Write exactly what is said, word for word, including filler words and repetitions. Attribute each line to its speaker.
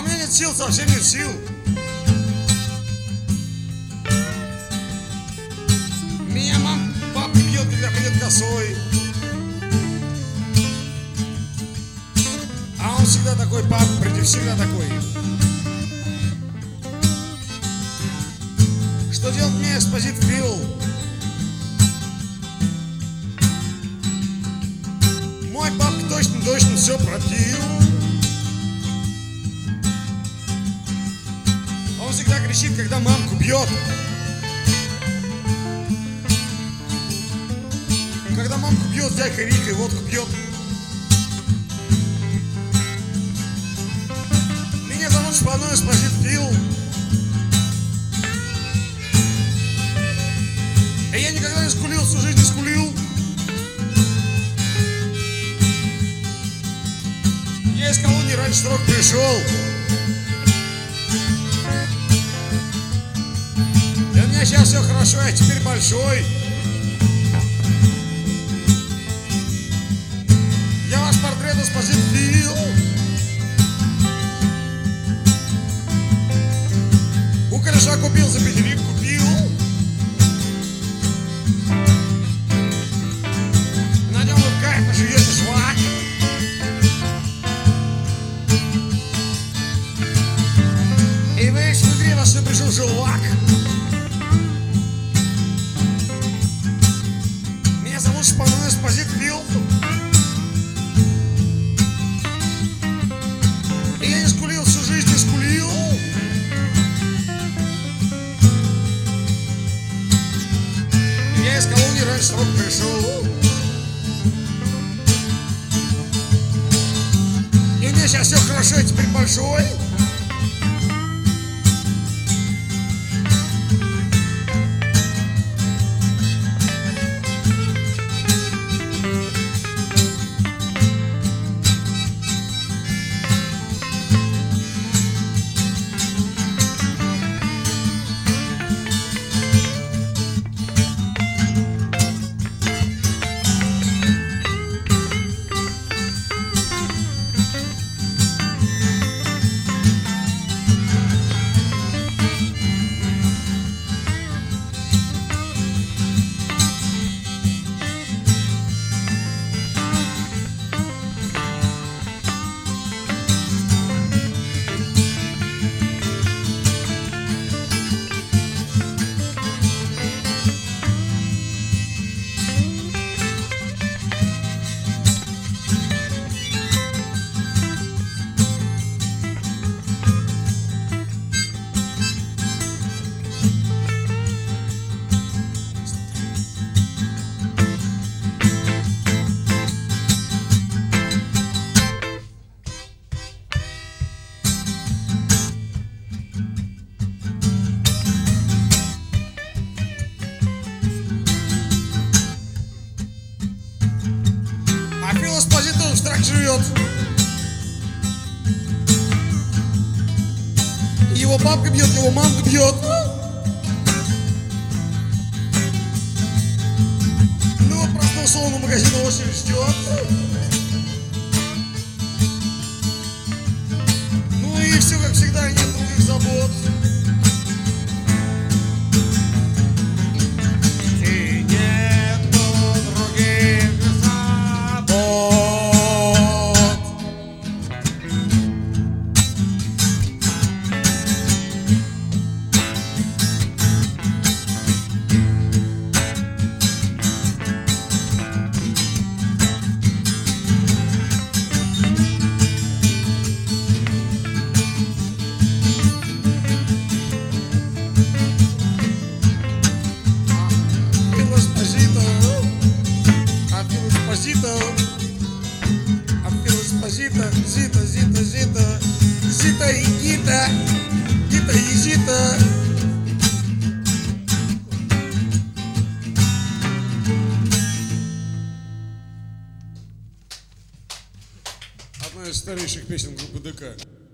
Speaker 1: меня нет сил, совсем нет сил. Меня мама, папа бьет, когда придет косой. А он всегда такой, папа, приди, всегда такой. Что делать мне, экспозит Фил? Мой папка точно-точно все пропил. Он всегда кричит, когда мамку бьет. Когда мамку бьет, дядька Рика и водку пьет. Меня зовут Шпаной, экспозит Фил. И я никогда не скулил, всю жизнь не скулил. Я из колонии раньше срок пришел. И у меня сейчас все хорошо, я теперь большой. Я ваш портрет, экспозит Фил. У кореша купил, за пятерик купил. На нем в кайф живет швак. И весь внутри вас все пришел желвак. Меня зовут Шпаной, экспозит Фил. И я не скулил, всю жизнь не скулил. Я из колонии раньше срок пришел. И мне сейчас все хорошо, я теперь большой. А Фил экспозит он в страх живет. Его папка бьет, его мамка бьет. Ну вот простого слова магазина очередь ждет. Ну и все как всегда, нет других забот. И нету других забот. Зита, Зита, Зита, Зита, Зита и Гита, Гита и Зита. Одна из старейших песен группы ДК.